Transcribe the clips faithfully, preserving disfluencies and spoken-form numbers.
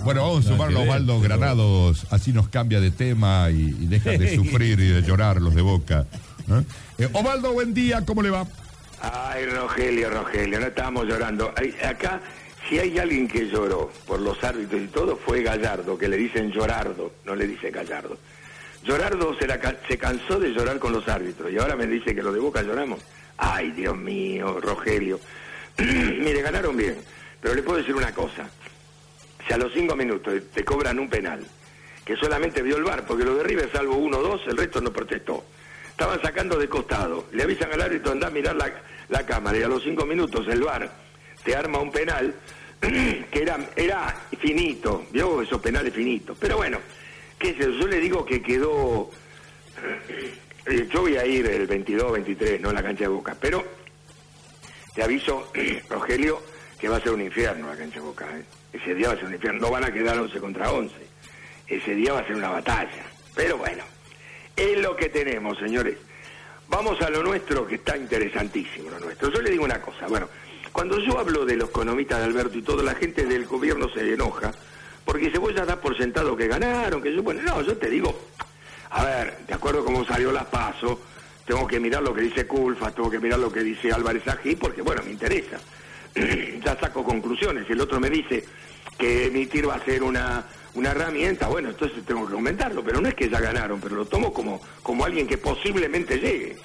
Bueno, vamos a sumarlo a Osvaldo Granados, así nos cambia de tema y, y dejan de sufrir y de llorar los de Boca. ¿Eh? Eh, Osvaldo, buen día, ¿cómo le va? Ay, Rogelio, Rogelio, no estábamos llorando. Ay, acá, si hay alguien que lloró por los árbitros y todo, fue Gallardo, que le dicen Llorardo, no le dicen Gallardo. Llorardo se, la, se cansó de llorar con los árbitros y ahora me dice que los de Boca lloramos. Ay, Dios mío, Rogelio. Mire, ganaron bien, pero le puedo decir una cosa. Si a los cinco minutos te cobran un penal, que solamente vio el V A R, porque lo de River, salvo uno o dos, el resto no protestó. Estaban sacando de costado, le avisan al árbitro, andá a mirar la, la cámara, y a los cinco minutos el V A R te arma un penal que era, era finito, vio esos penales finitos. Pero bueno, qué sé yo, yo le digo que quedó... Yo voy a ir el veintidós, veintitrés, no en la cancha de Boca, pero te aviso, Rogelio, que va a ser un infierno la cancha de Boca, ¿eh? Ese día va a ser un infierno, no van a quedar once contra once, ese día va a ser una batalla, pero bueno, es lo que tenemos, señores. Vamos a lo nuestro, que está interesantísimo lo nuestro. Yo le digo una cosa, bueno, cuando yo hablo de los economistas de Alberto y todo, la gente del gobierno se enoja, porque se vos ya das por sentado que ganaron, que yo, bueno, no, yo te digo, a ver, de acuerdo a cómo salió la PASO, tengo que mirar lo que dice Culfas, tengo que mirar lo que dice Álvarez Ají, porque bueno, me interesa. Ya saco conclusiones. El otro me dice que emitir va a ser una, una herramienta, bueno, entonces tengo que comentarlo, pero no es que ya ganaron, pero lo tomo como, como alguien que posiblemente llegue.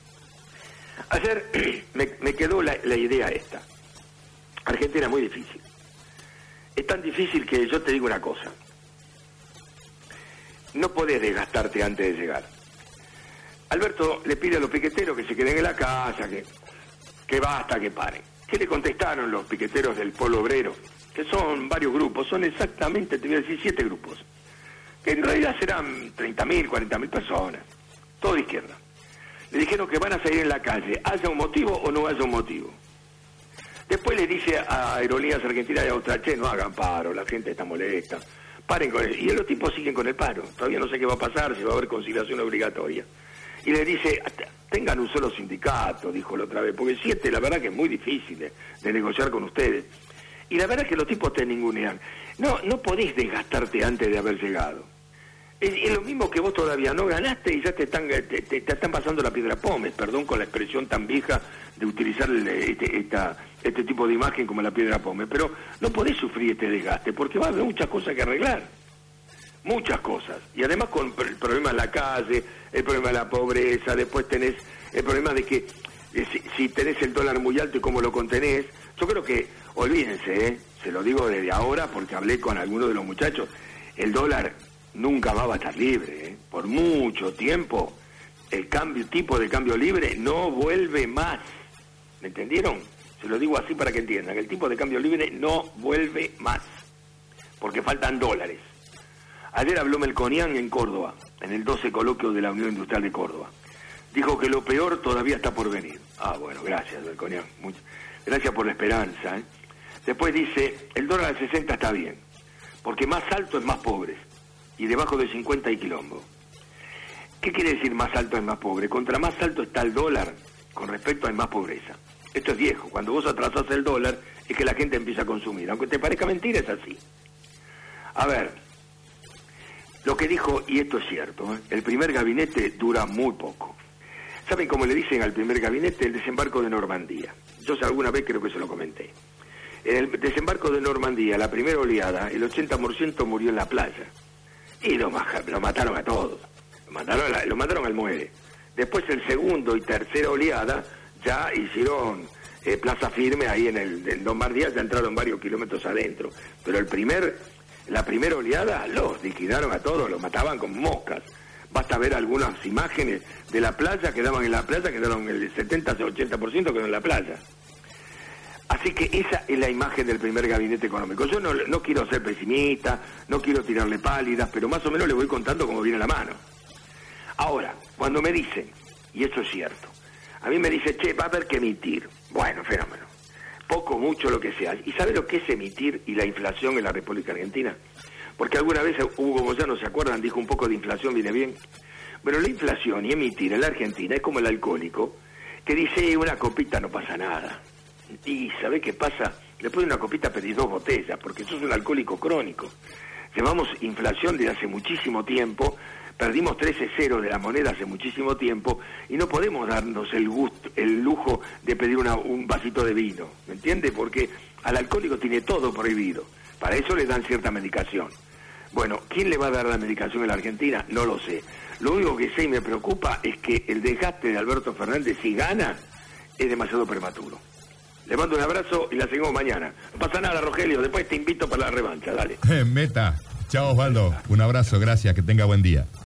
Ayer me, me quedó la, la idea esta. Argentina es muy difícil. Es tan difícil que yo te digo una cosa. No podés desgastarte antes de llegar. Alberto le pide a los piqueteros que se queden en la casa, que, que basta, que paren. ¿Qué le contestaron los piqueteros del Polo Obrero? Que son varios grupos, son exactamente, te voy a decir, siete grupos. Que en realidad serán treinta mil, cuarenta mil personas, todo de izquierda. Le dijeron que van a salir en la calle, haya un motivo o no haya un motivo. Después le dice a Aerolíneas Argentinas y Austral, che, no hagan paro, la gente está molesta, paren con él. Y los tipos siguen con el paro, todavía no sé qué va a pasar, si va a haber conciliación obligatoria. Y le dice, tengan un solo sindicato, dijo la otra vez, porque siete, la verdad que es muy difícil de, de negociar con ustedes. Y la verdad que los tipos te ningunean. No, no podés desgastarte antes de haber llegado. Es, es lo mismo que vos todavía no ganaste y ya te están, te, te, te están pasando la piedra pómez, perdón con la expresión tan vieja de utilizar este, esta, este tipo de imagen como la piedra pómez, pero no podés sufrir este desgaste, porque va a haber muchas cosas que arreglar. Muchas cosas, y además con el problema de la calle, el problema de la pobreza, después tenés el problema de que eh, si, si tenés el dólar muy alto y cómo lo contenés, yo creo que, olvídense, eh, se lo digo desde ahora porque hablé con algunos de los muchachos, el dólar nunca va a estar libre, eh, por mucho tiempo, el cambio, tipo de cambio libre no vuelve más, ¿me entendieron? Se lo digo así para que entiendan, el tipo de cambio libre no vuelve más, porque faltan dólares. Ayer habló Melconian en Córdoba, en el doce coloquio de la Unión Industrial de Córdoba. Dijo que lo peor todavía está por venir. Ah, bueno, gracias, Melconian. Muchas, gracias por la esperanza. ¿eh? Después dice, el dólar a sesenta está bien, porque más alto es más pobre, y debajo de cincuenta hay quilombo. ¿Qué quiere decir más alto es más pobre? Contra más alto está el dólar, con respecto hay más pobreza. Esto es viejo. Cuando vos atrasás el dólar, es que la gente empieza a consumir. Aunque te parezca mentira, es así. A ver... Lo que dijo, y esto es cierto, ¿eh? El primer gabinete dura muy poco. ¿Saben cómo le dicen al primer gabinete? El desembarco de Normandía. Yo alguna vez creo que se lo comenté. En el desembarco de Normandía, la primera oleada, el ochenta por ciento murió en la playa. Y lo, lo mataron a todos. Lo mataron, a, lo mataron al muere. Después el segundo y tercera oleada ya hicieron eh, plaza firme ahí en el en Lombardía, ya entraron varios kilómetros adentro. Pero el primer... La primera oleada los liquidaron a todos, los mataban como moscas. Basta ver algunas imágenes de la playa, quedaban en la playa, quedaron el setenta o ochenta por ciento quedó en la playa. Así que esa es la imagen del primer gabinete económico. Yo no, no quiero ser pesimista, no quiero tirarle pálidas, pero más o menos le voy contando cómo viene la mano. Ahora, cuando me dicen, y eso es cierto, a mí me dice, che, va a haber que emitir. Bueno, fenómeno. Poco, mucho, lo que sea. ¿Y sabe lo que es emitir y la inflación en la República Argentina? Porque alguna vez Hugo Moyano, ¿se acuerdan? Dijo un poco de inflación, viene bien. Bueno, la inflación y emitir en la Argentina es como el alcohólico que dice, una copita no pasa nada. Y ¿sabe qué pasa? Después de una copita pedís dos botellas, porque sos un alcohólico crónico. Llevamos inflación desde hace muchísimo tiempo, perdimos trece ceros de la moneda hace muchísimo tiempo, y no podemos darnos el gusto, el lujo de pedir una, un vasito de vino, ¿me entiende? Porque al alcohólico tiene todo prohibido, para eso le dan cierta medicación. Bueno, ¿quién le va a dar la medicación en la Argentina? No lo sé. Lo único que sé y me preocupa es que el desgaste de Alberto Fernández, si gana, es demasiado prematuro. Le mando un abrazo y la seguimos mañana. No pasa nada, Rogelio, después te invito para la revancha, dale. Meta. Chao, Osvaldo. Un abrazo, gracias, que tenga buen día.